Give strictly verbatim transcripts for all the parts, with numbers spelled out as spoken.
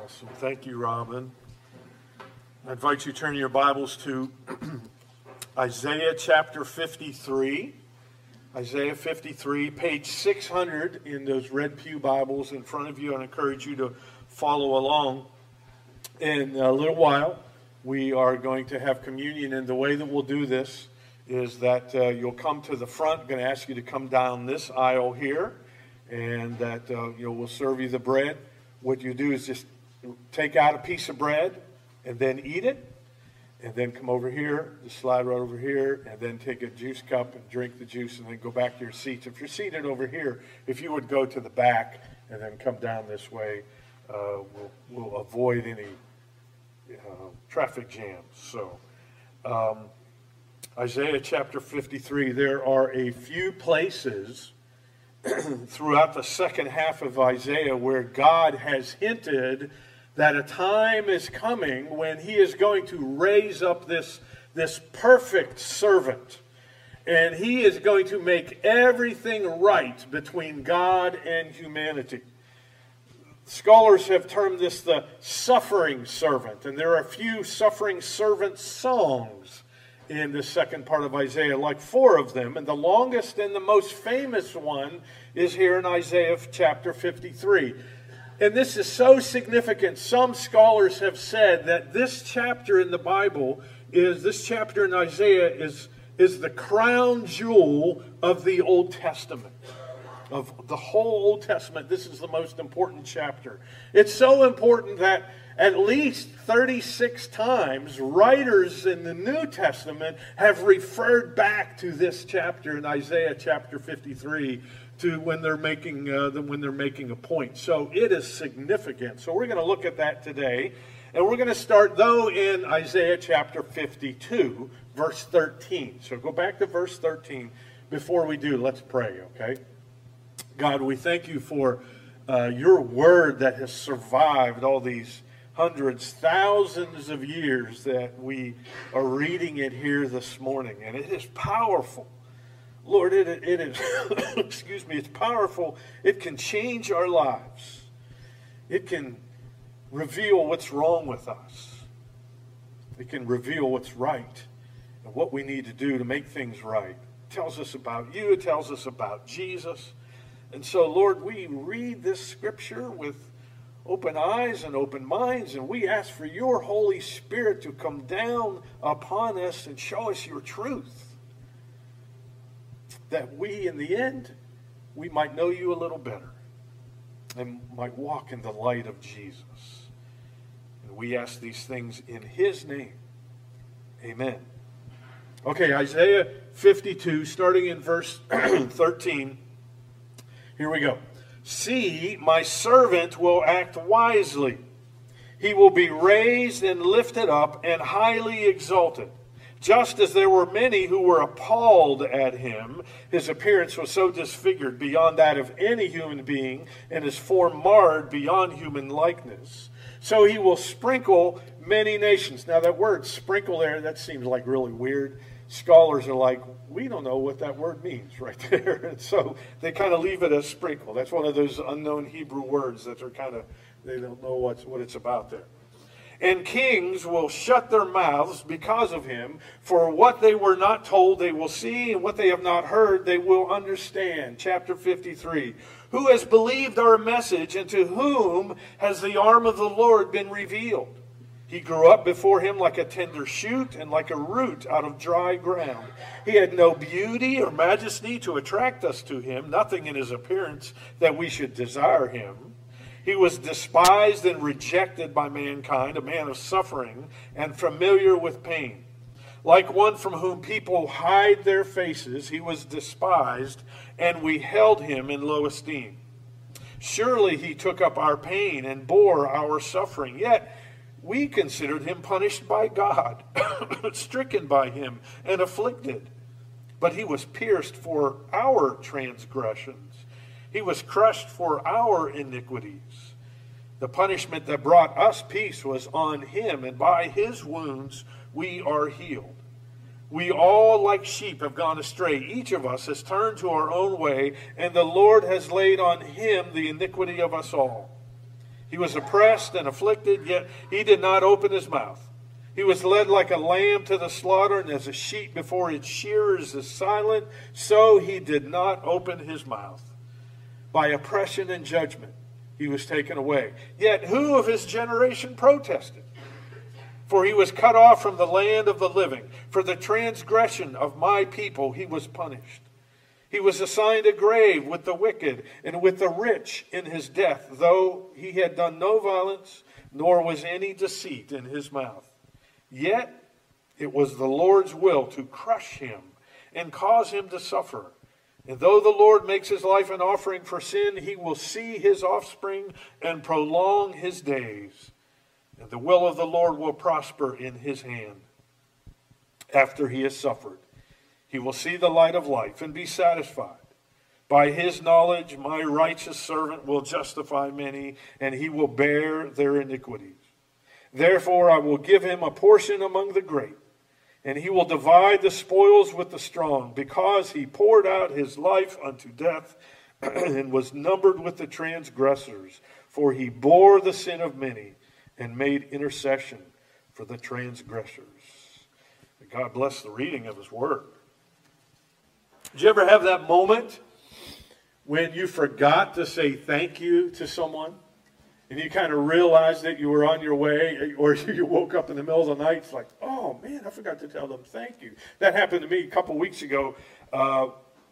Awesome. Thank you, Robin. I invite you to turn your Bibles to Isaiah chapter fifty-three. Isaiah fifty-three, page six hundred in those red pew Bibles in front of you. I encourage you to follow along. In a little while, we are going to have communion, and the way that we'll do this is that uh, you'll come to the front. I'm going to ask you to come down this aisle here, and that uh, you know, we'll serve you the bread. What you do is just take out a piece of bread and then eat it, and then come over here, just slide right over here, and then take a juice cup and drink the juice, and then go back to your seats. If you're seated over here, if you would go to the back and then come down this way, uh, we'll, we'll avoid any uh, traffic jams. So, um, Isaiah chapter fifty-three, there are a few places throughout the second half of Isaiah where God has hinted that a time is coming when he is going to raise up this, this perfect servant. And he is going to make everything right between God and humanity. Scholars have termed this the suffering servant. And there are a few suffering servant songs in the second part of Isaiah, like four of them. And the longest and the most famous one is here in Isaiah chapter fifty-three. And this is so significant. Some scholars have said that this chapter in the Bible is, this chapter in Isaiah is, is the crown jewel of the Old Testament. Of the whole Old Testament, this is the most important chapter. It's so important that at least thirty-six times, writers in the New Testament have referred back to this chapter in Isaiah chapter fifty-three to when they're making uh, when they're making a point. So it is significant. So we're going to look at that today, and we're going to start though in Isaiah chapter fifty-two, verse thirteen. So go back to verse thirteen. Before we do, let's pray. Okay, God, we thank you for uh, your word that has survived all these hundreds, thousands of years that we are reading it here this morning. And it is powerful. Lord, it, it is, excuse me, it's powerful. It can change our lives. It can reveal what's wrong with us. It can reveal what's right and what we need to do to make things right. It tells us about you. It tells us about Jesus. And so, Lord, we read this scripture with open eyes and open minds, and we ask for your Holy Spirit to come down upon us and show us your truth, that we, in the end, we might know you a little better and might walk in the light of Jesus. And we ask these things in his name. Amen. Okay, Isaiah fifty-two, starting in verse thirteen. Here we go. See, my servant will act wisely. He will be raised and lifted up and highly exalted. Just as there were many who were appalled at him, his appearance was so disfigured beyond that of any human being, and his form marred beyond human likeness. So he will sprinkle many nations. Now that word sprinkle there, that seems like really weird. Scholars are like, we don't know what that word means right there. And so they kind of leave it as sprinkle. That's one of those unknown Hebrew words that are kind of, they don't know what's, what it's about there. And kings will shut their mouths because of him, for what they were not told they will see, and what they have not heard they will understand. Chapter fifty-three. Who has believed our message, and to whom has the arm of the Lord been revealed? He grew up before him like a tender shoot and like a root out of dry ground. He had no beauty or majesty to attract us to him, nothing in his appearance that we should desire him. He was despised and rejected by mankind, a man of suffering and familiar with pain. Like one from whom people hide their faces, he was despised, and we held him in low esteem. Surely he took up our pain and bore our suffering, yet we considered him punished by God, stricken by him, and afflicted. But he was pierced for our transgressions. He was crushed for our iniquities. The punishment that brought us peace was on him, and by his wounds we are healed. We all, like sheep, have gone astray. Each of us has turned to our own way, and the Lord has laid on him the iniquity of us all. He was oppressed and afflicted, yet he did not open his mouth. He was led like a lamb to the slaughter, and as a sheep before its shearers is silent, so he did not open his mouth. By oppression and judgment he was taken away. Yet who of his generation protested? For he was cut off from the land of the living. For the transgression of my people he was punished. He was assigned a grave with the wicked and with the rich in his death, though he had done no violence, nor was any deceit in his mouth. Yet it was the Lord's will to crush him and cause him to suffer. And though the Lord makes his life an offering for sin, he will see his offspring and prolong his days. And the will of the Lord will prosper in his hand. After he has suffered, he will see the light of life and be satisfied. By his knowledge, my righteous servant will justify many, and he will bear their iniquities. Therefore, I will give him a portion among the great, and he will divide the spoils with the strong, because he poured out his life unto death and was numbered with the transgressors. For he bore the sin of many and made intercession for the transgressors. God bless the reading of his word. Did you ever have that moment when you forgot to say thank you to someone? And you kind of realized that you were on your way, or you woke up in the middle of the night, it's like, oh man, I forgot to tell them thank you. That happened to me a couple weeks ago. Uh,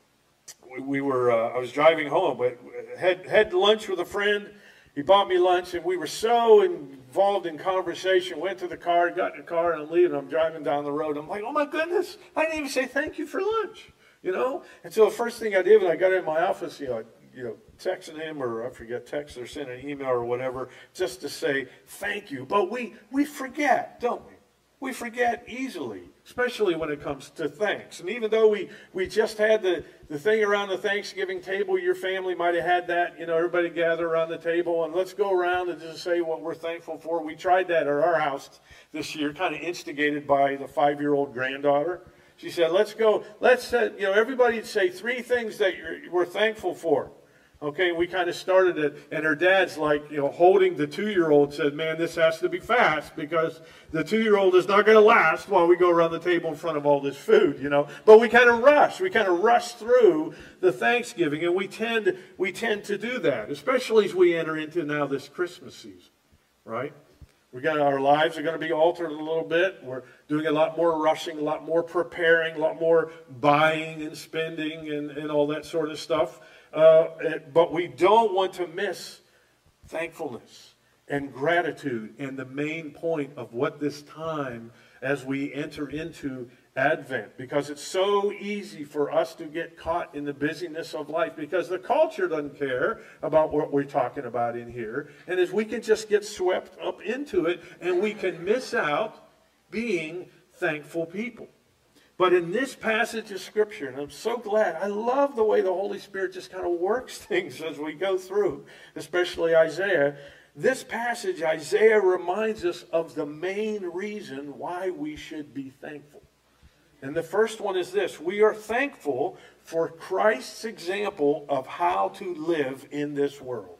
we, we were, uh, I was driving home, but had, had lunch with a friend. He bought me lunch, and we were so involved in conversation. Went to the car, got in the car, and I'm leaving. I'm driving down the road. I'm like, oh my goodness, I didn't even say thank you for lunch. You know, and so the first thing I did when I got in my office, you know, I, you know, texting him, or I forget, text or send an email or whatever, just to say thank you. But we we forget, don't we? We forget easily, especially when it comes to thanks. And even though we we just had the the thing around the Thanksgiving table, your family might have had that. You know, everybody gather around the table and let's go around and just say what we're thankful for. We tried that at our house this year, kind of instigated by the five-year-old granddaughter. She said, let's go, let's, uh, you know, everybody say three things that you're, we're thankful for. Okay, we kind of started it, and her dad's like, you know, holding the two-year-old, said, man, this has to be fast, because the two-year-old is not going to last while we go around the table in front of all this food, you know. But we kind of rush, we kind of rush through the Thanksgiving, and we tend, we tend to do that, especially as we enter into now this Christmas season, right? We got our lives are going to be altered a little bit. We're doing a lot more rushing, a lot more preparing, a lot more buying and spending and, and all that sort of stuff. Uh, but we don't want to miss thankfulness and gratitude and the main point of what this time as we enter into Advent, because it's so easy for us to get caught in the busyness of life, because the culture doesn't care about what we're talking about in here, and as we can just get swept up into it, and we can miss out being thankful people. But in this passage of Scripture, and I'm so glad, I love the way the Holy Spirit just kind of works things as we go through, especially Isaiah. This passage, Isaiah reminds us of the main reason why we should be thankful. And the first one is this: we are thankful for Christ's example of how to live in this world.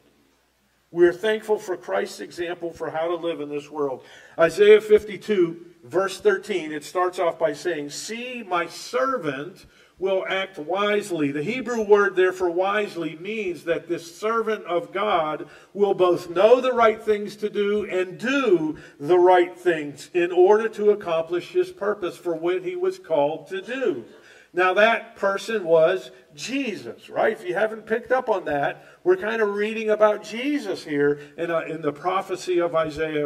We're thankful for Christ's example for how to live in this world. Isaiah fifty-two, verse thirteen, it starts off by saying, see, my servant will act wisely. The Hebrew word there for wisely means that this servant of God will both know the right things to do and do the right things in order to accomplish his purpose for what he was called to do. Now that person was Jesus, right? If you haven't picked up on that, we're kind of reading about Jesus here in, uh, in the prophecy of Isaiah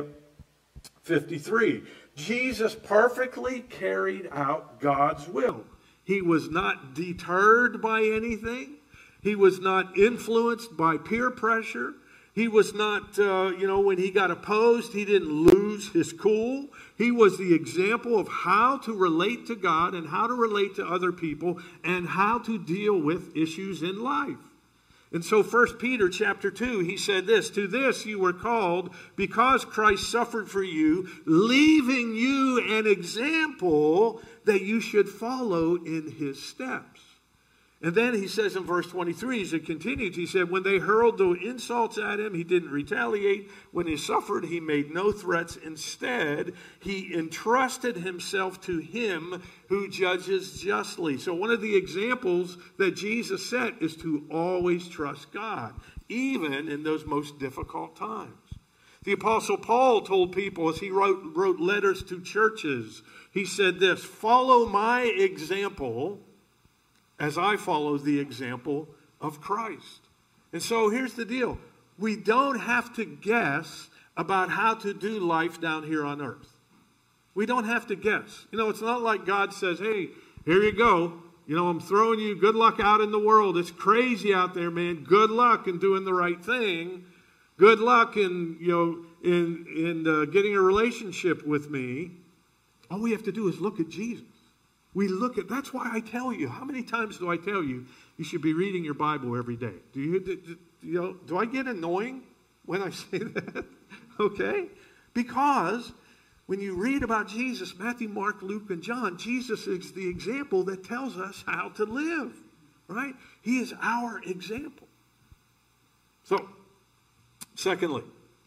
fifty-three. Jesus perfectly carried out God's will. He was not deterred by anything. He was not influenced by peer pressure. He was not, uh, you know, when he got opposed, he didn't lose his cool. He was the example of how to relate to God and how to relate to other people and how to deal with issues in life. And so First Peter chapter two, he said this, to this you were called because Christ suffered for you, leaving you an example that you should follow in his steps. And then he says in verse twenty-three, as it continues, he said, when they hurled the insults at him, he didn't retaliate. When he suffered, he made no threats. Instead, he entrusted himself to him who judges justly. So one of the examples that Jesus set is to always trust God, even in those most difficult times. The Apostle Paul told people as he wrote, wrote letters to churches, he said this, follow my example as I follow the example of Christ. And so here's the deal. We don't have to guess about how to do life down here on earth. We don't have to guess. You know, it's not like God says, hey, here you go. You know, I'm throwing you good luck out in the world. It's crazy out there, man. Good luck in doing the right thing. Good luck in, you know, in, in uh, getting a relationship with me. All we have to do is look at Jesus. We look at, that's why I tell you, how many times do I tell you, you should be reading your Bible every day? Do you, do, you know, do I get annoying when I say that? Okay? Because when you read about Jesus, Matthew, Mark, Luke, and John, Jesus is the example that tells us how to live, right? He is our example. So, secondly,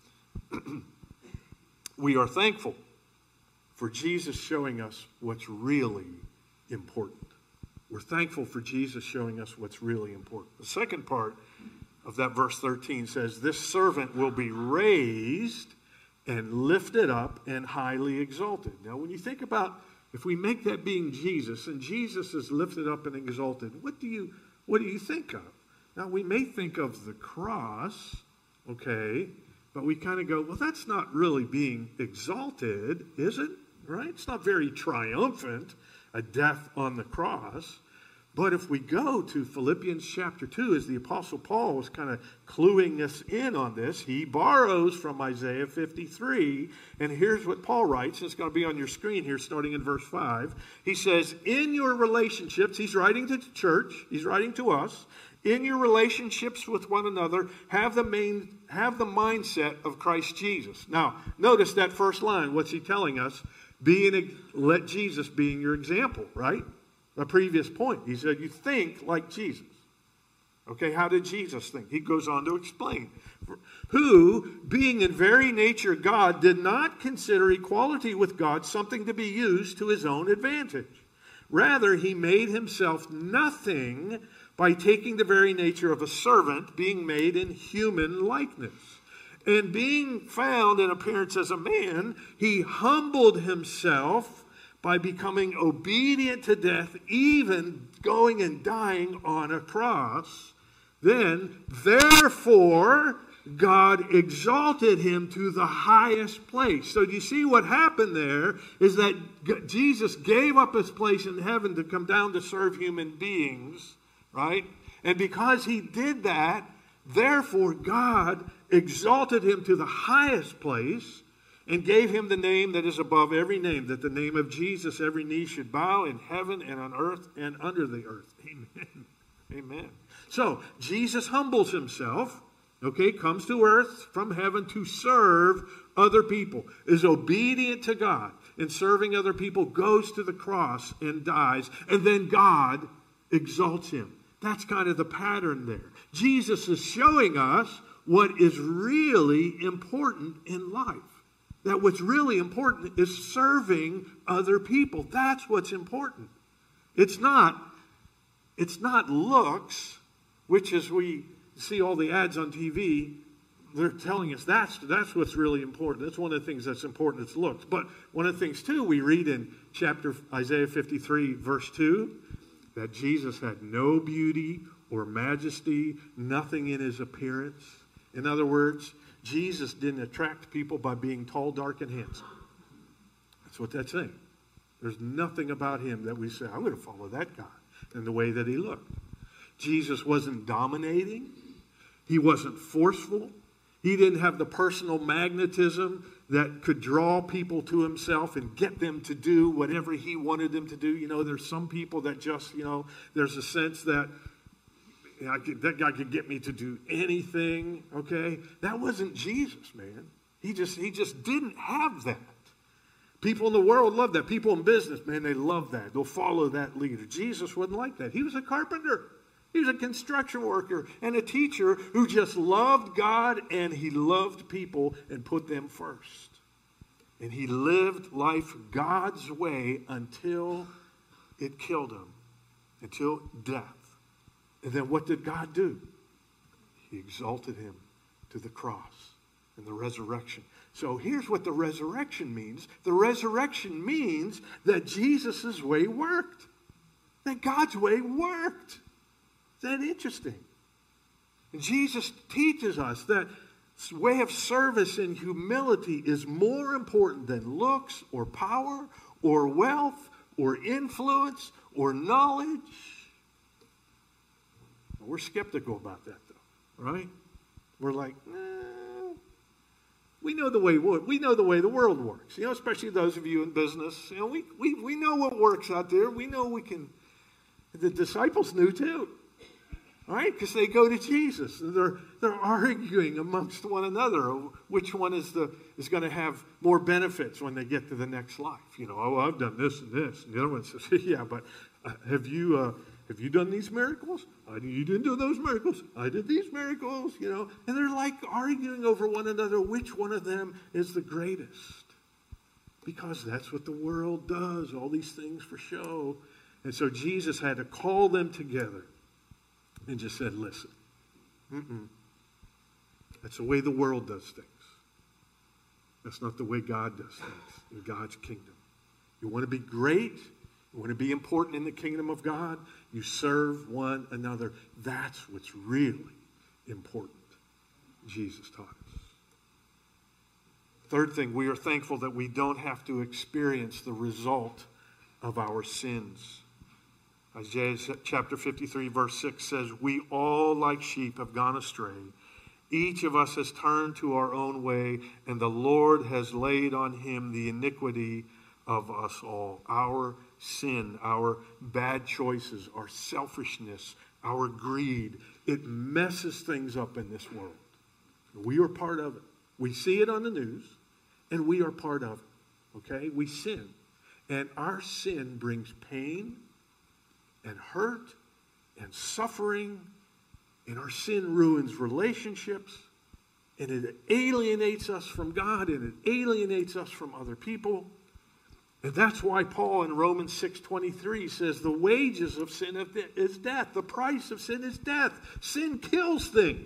we are thankful for Jesus showing us what's really important. We're thankful for Jesus showing us what's really important. The second part of that verse thirteen says, this servant will be raised and lifted up and highly exalted. Now, when you think about, if we make that being Jesus, and Jesus is lifted up and exalted, what do you, what do you think of? Now, we may think of the cross, okay, but we kind of go, well, that's not really being exalted, is it? Right? It's not very triumphant, a death on the cross. But if we go to Philippians chapter two, as the Apostle Paul was kind of cluing us in on this, he borrows from Isaiah fifty-three. And here's what Paul writes. It's going to be on your screen here starting in verse five. He says, in your relationships, he's writing to the church, he's writing to us, in your relationships with one another, have the main, have the mindset of Christ Jesus. Now, notice that first line. What's he telling us? Being, let Jesus be your example, right? A previous point. He said, you think like Jesus. Okay, how did Jesus think? He goes on to explain. Who, being in very nature God, did not consider equality with God something to be used to his own advantage. Rather, he made himself nothing by taking the very nature of a servant, being made in human likeness. And being found in appearance as a man, he humbled himself by becoming obedient to death, even going and dying on a cross. Then, therefore, God exalted him to the highest place. So do you see what happened there is that Jesus gave up his place in heaven to come down to serve human beings, right? And because he did that, therefore God exalted him to the highest place and gave him the name that is above every name, that the name of Jesus every knee should bow in heaven and on earth and under the earth. Amen. Amen. So Jesus humbles himself, okay, comes to earth from heaven to serve other people, is obedient to God in serving other people, goes to the cross and dies, and then God exalts him. That's kind of the pattern there. Jesus is showing us what is really important in life. That what's really important is serving other people. That's what's important. It's not, it's not looks, which as we see all the ads on T V, they're telling us that's, that's what's really important. That's one of the things that's important, it's looks. But one of the things, too, we read in chapter Isaiah fifty-three, verse two, that Jesus had no beauty or majesty, nothing in his appearance. In other words, Jesus didn't attract people by being tall, dark, and handsome. That's what that's saying. There's nothing about him that we say, I'm going to follow that guy in the way that he looked. Jesus wasn't dominating. He wasn't forceful. He didn't have the personal magnetism that could draw people to himself and get them to do whatever he wanted them to do. You know, there's some people that just, you know, there's a sense that, you know, I could, that guy could get me to do anything, okay? That wasn't Jesus, man. He just, he just didn't have that. People in the world love that. People in business, man, they love that. They'll follow that leader. Jesus wasn't like that. He was a carpenter. He was a construction worker and a teacher who just loved God and he loved people and put them first. And he lived life God's way until it killed him, until death. And then what did God do? He exalted him to the cross and the resurrection. So here's what the resurrection means. The resurrection means that Jesus' way worked. That God's way worked. Is that interesting? And Jesus teaches us that way of service and humility is more important than looks or power or wealth or influence or knowledge. We're skeptical about that, though, right? We're like, nah, we know the way we know the way the world works. You know, especially those of you in business. You know, we we we know what works out there. We know we can. The disciples knew too. Right? Because they go to Jesus. And they're they're arguing amongst one another which one is the is going to have more benefits when they get to the next life. You know, oh, I've done this and this. And the other one says, yeah, but uh, have you uh, have you done these miracles? I, you didn't do those miracles. I did these miracles, you know. And they're like arguing over one another which one of them is the greatest. Because that's what the world does, all these things for show. And so Jesus had to call them together. And just said, listen, mm-mm. That's the way the world does things. That's not the way God does things in God's kingdom. You want to be great? You want to be important in the kingdom of God? You serve one another. That's what's really important, Jesus taught us. Third thing, we are thankful that we don't have to experience the result of our sins. Isaiah chapter fifty-three verse six says, we all like sheep have gone astray. Each of us has turned to our own way, and the Lord has laid on him the iniquity of us all. Our sin, our bad choices, our selfishness, our greed, it messes things up in this world. We are part of it. We see it on the news, and we are part of it. Okay? We sin. And our sin brings pain and hurt and suffering, and our sin ruins relationships, and it alienates us from God, and it alienates us from other people. And that's why Paul in Romans six twenty-three says the wages of sin is death. The price of sin is death. Sin kills things.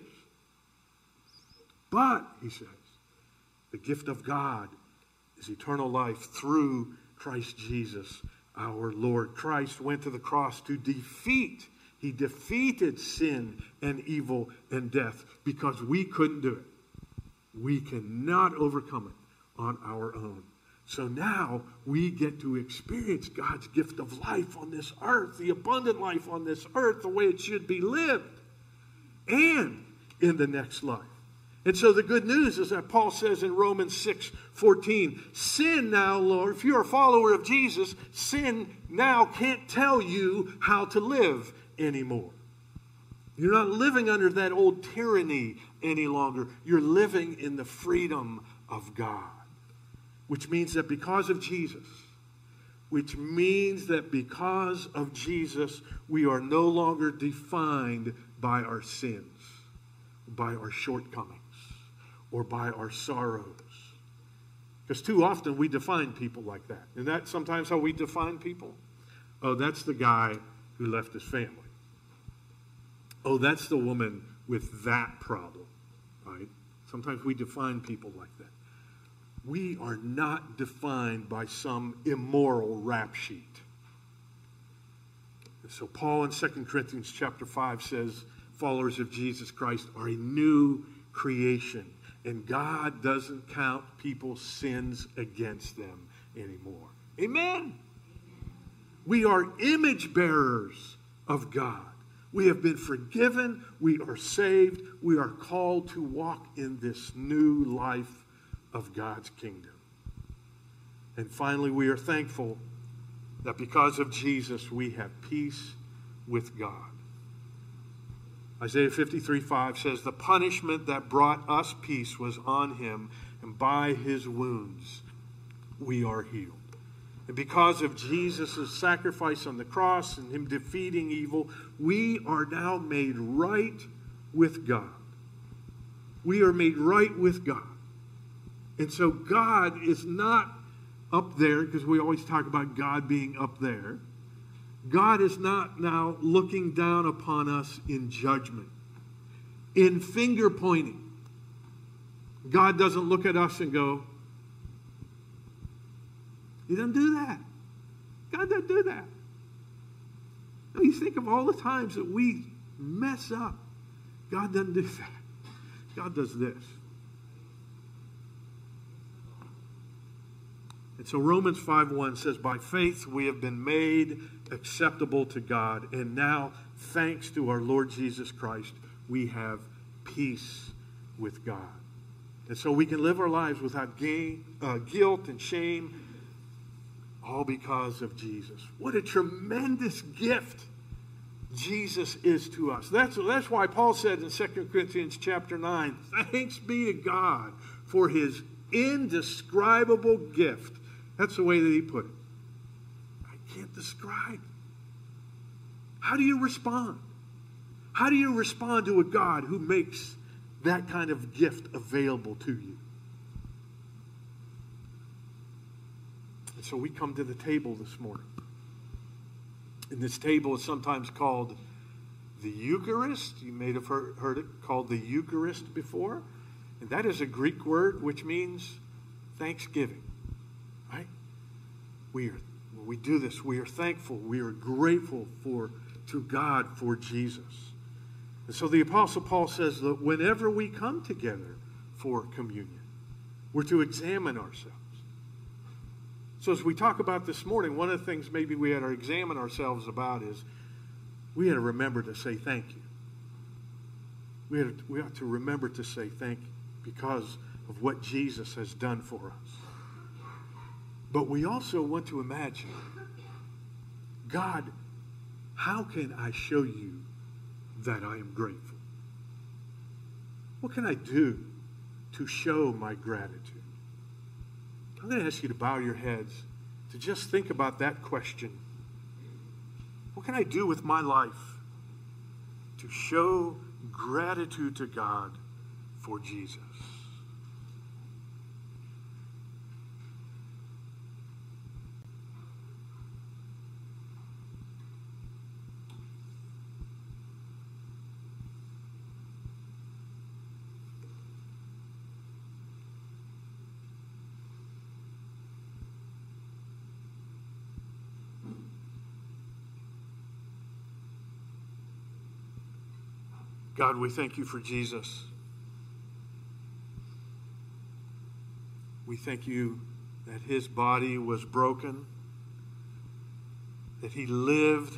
But, he says, the gift of God is eternal life through Christ Jesus our Lord. Christ went to the cross to defeat. He defeated sin and evil and death because we couldn't do it. We cannot overcome it on our own. So now we get to experience God's gift of life on this earth, the abundant life on this earth, the way it should be lived, and in the next life. And so the good news is that Paul says in Romans six fourteen, sin now, Lord, if you're a follower of Jesus, sin now can't tell you how to live anymore. You're not living under that old tyranny any longer. You're living in the freedom of God. Which means that because of Jesus, which means that because of Jesus, we are no longer defined by our sins, by our shortcomings, or by our sorrows. Because too often we define people like that. And that's sometimes how we define people. Oh, that's the guy who left his family. Oh, that's the woman with that problem, right? Sometimes we define people like that. We are not defined by some immoral rap sheet. And so Paul in Second Corinthians chapter five says, followers of Jesus Christ are a new creation. And God doesn't count people's sins against them anymore. Amen? We are image bearers of God. We have been forgiven. We are saved. We are called to walk in this new life of God's kingdom. And finally, we are thankful that because of Jesus, we have peace with God. Isaiah fifty-three five says, the punishment that brought us peace was on him, and by his wounds we are healed. And because of Jesus' sacrifice on the cross and him defeating evil, we are now made right with God. We are made right with God. And so God is not up there, because we always talk about God being up there. God is not now looking down upon us in judgment, in finger pointing. God doesn't look at us and go, he doesn't do that. God doesn't do that. Now you think of all the times that we mess up. God doesn't do that. God does this. And so Romans five one says, by faith we have been made acceptable to God, and now, thanks to our Lord Jesus Christ, we have peace with God. And so we can live our lives without gain, uh, guilt and shame, all because of Jesus. What a tremendous gift Jesus is to us. That's, that's why Paul said in Second Corinthians chapter nine, thanks be to God for his indescribable gift. That's the way that he put it. I can't describe. How do you respond? How do you respond to a God who makes that kind of gift available to you? And so we come to the table this morning. And this table is sometimes called the Eucharist. You may have heard, heard it called the Eucharist before. And that is a Greek word which means thanksgiving. Right? We are, when we do this, we are thankful. We are grateful for to God for Jesus. And so the Apostle Paul says that whenever we come together for communion, we're to examine ourselves. So as we talk about this morning, one of the things maybe we had to examine ourselves about is we had to remember to say thank you. We, had to, we have to remember to say thank you because of what Jesus has done for us. But we also want to imagine, God, how can I show you that I am grateful? What can I do to show my gratitude? I'm going to ask you to bow your heads, to just think about that question. What can I do with my life to show gratitude to God for Jesus? God, we thank you for Jesus. We thank you that his body was broken, that he lived,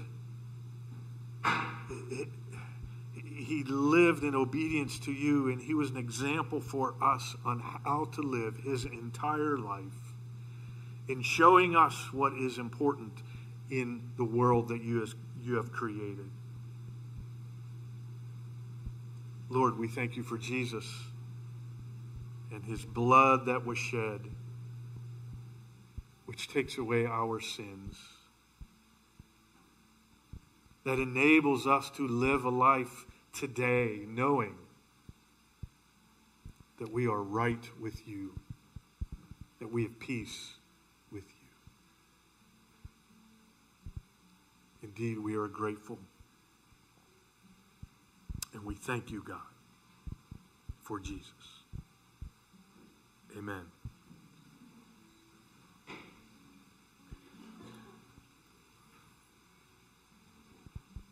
he lived in obedience to you, and he was an example for us on how to live his entire life, in showing us what is important in the world that you, has, you have created. Lord, we thank you for Jesus and his blood that was shed, which takes away our sins, that enables us to live a life today knowing that we are right with you, that we have peace with you. Indeed, we are grateful. And we thank you, God, for Jesus. Amen.